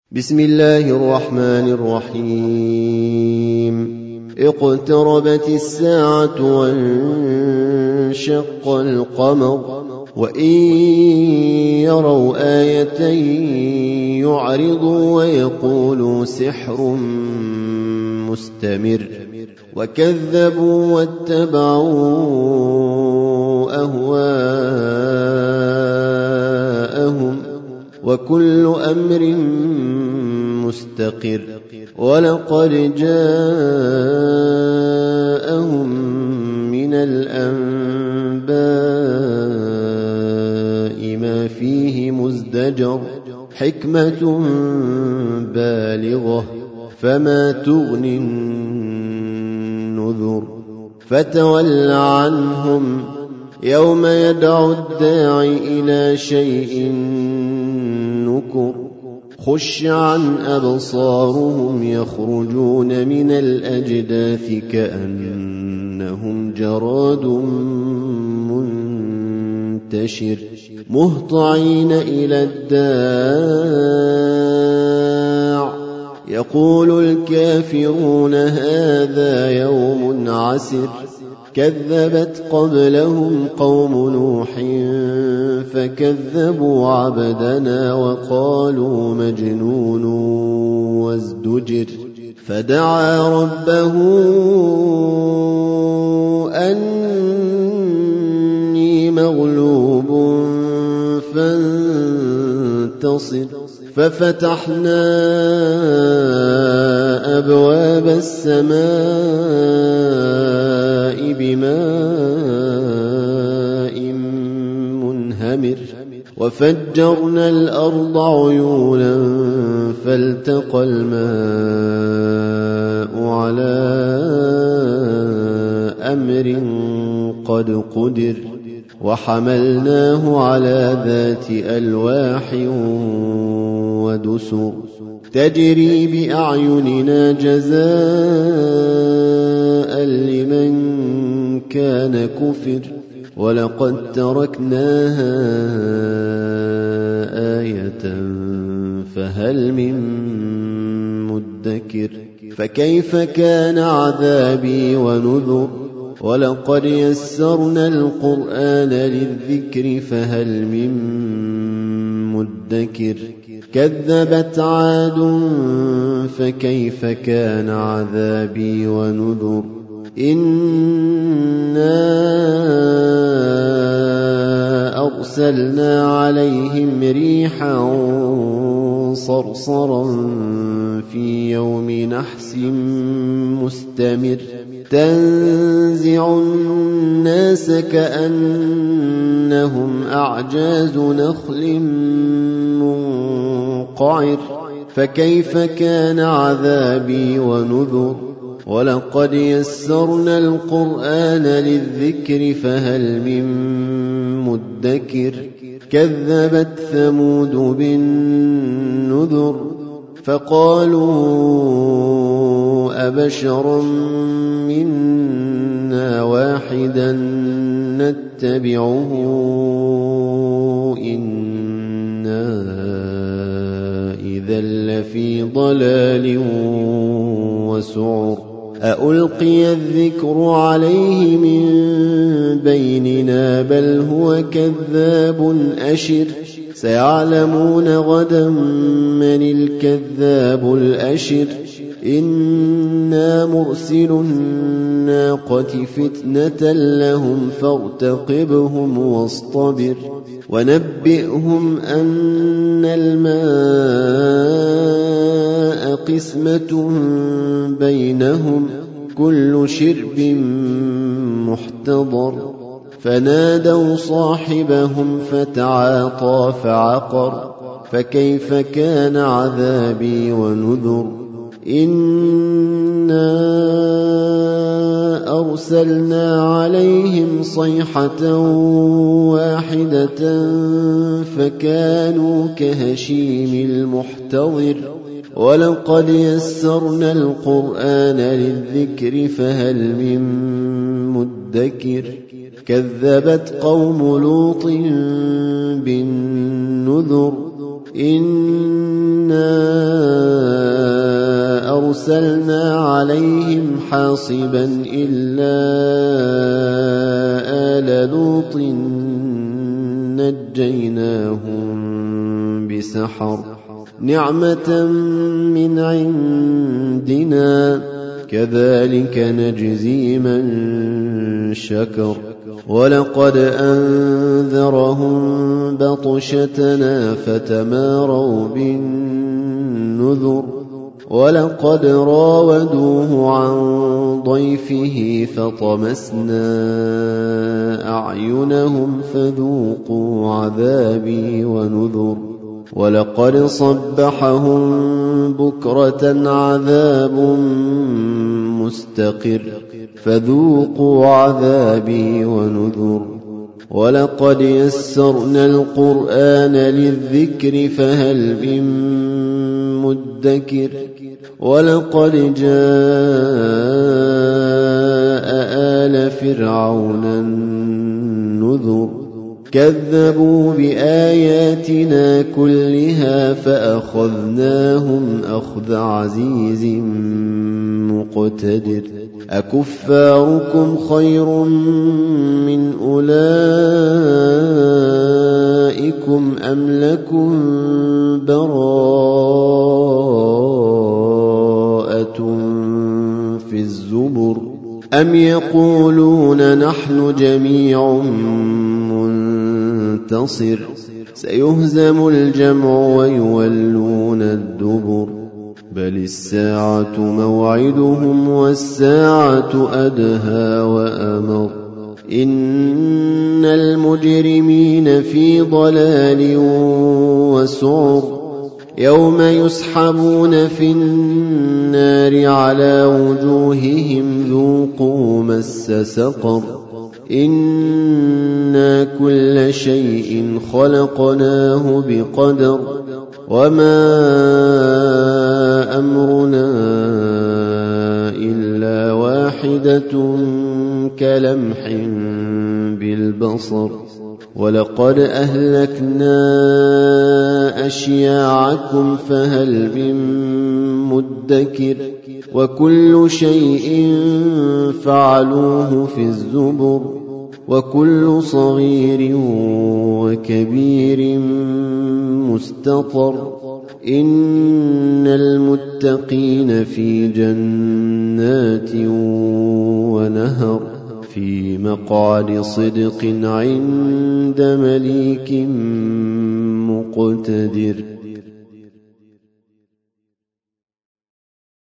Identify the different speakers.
Speaker 1: بسم الله الرحمن الرحيم. اقتربت الساعة وانشق القمر وإن يروا آية يعرضوا ويقولوا سحر مستمر وكذبوا واتبعوا أهواءهم وكل أمر مستقر ولقد جاءهم من الأنباء ما فيه مزدجر حكمة بالغة فما تغني النذر فتول عنهم يوم يدعو الداعي إلى شيء نكر خش عن أبصارهم يخرجون من الأجداث كأنهم جراد منتشر مهطعين إلى الداع يقول الكافرون هذا يوم عسر كذبت قبلهم قوم نوح فكذبوا عبدنا وقالوا مجنون وازدجر فدعا ربه أني مغلوب فانتصر ففتحنا أبواب السماء بماء منهمر وفجرنا الأرض عيونا فالتقى الماء على أمر قد قدر وحملناه على ذات ألواح ودسر تجري بأعيننا جزاء لمن كان كفر ولقد تركناها آية فهل من مدكر فكيف كان عذابي ونذر ولقد يسرنا القرآن للذكر فهل من مدكر كذبت عاد فكيف كان عذابي ونذر إنا أرسلنا عليهم ريحا صرصرا في يوم نحس مستمر تنزع الناس كأنهم أعجاز نخل منقعر فكيف كان عذابي ونذر ولقد يسرنا القرآن للذكر فهل من مدكر كذبت ثمود بالنذر فقالوا أبشرا منا واحدا نتبعه إنا إذا لفي ضلال وسعر أألقي الذكر عليه من بيننا بل هو كذاب أشر سيعلمون غدا من الكذاب الأشر إنا مرسل الناقة فتنة لهم فارتقبهم واصطبر ونبئهم أن الماء قسمة بينهم كل شرب محتضر فنادوا صاحبهم فتعاطى فعقر فكيف كان عذابي ونذر إنا أرسلنا عليهم صيحة واحدة فكانوا كهشيم المحتضر ولقد يسرنا القرآن للذكر فهل من مدكر كذبت قوم لوط بالنذر إنا أرسلنا عليهم حاصبا إلا آل لوط نجيناهم بسحر نعمة من عندنا كذلك نجزي من شكر ولقد أنذرهم بطشتنا فتماروا بالنذر ولقد راودوه عن ضيفه فطمسنا أعينهم فذوقوا عذابي ونذر ولقد صبحهم بكرة عذاب مستقر فذوقوا عذابي ونذر ولقد يسرنا القرآن للذكر فهل من مدكر ولقد جاء آل فرعون النذر كذبوا بآياتنا كلها فأخذناهم أخذ عزيز مقتدر أكفاركم خير من أولئكم أم لكم براءة في الزبر أم يقولون نحن جميع منتصر سيهزم الجمع ويولون الدبر بل الساعة موعدهم والساعة أدهى وأمر إن المجرمين في ضلال وسعر يوم يسحبون في النار على وجوههم ذوقوا مس سقر إنا كل شيء خلقناه بقدر وما أمرنا إلا واحدة كلمح بالبصر ولقد أهلكنا أشياعكم فهل من مدكر وكل شيء فعلوه في الزبر وكل صغير وكبير مستطر إن المتقين في جنات ونهر في مقعد صدق عند مليك مقتدر.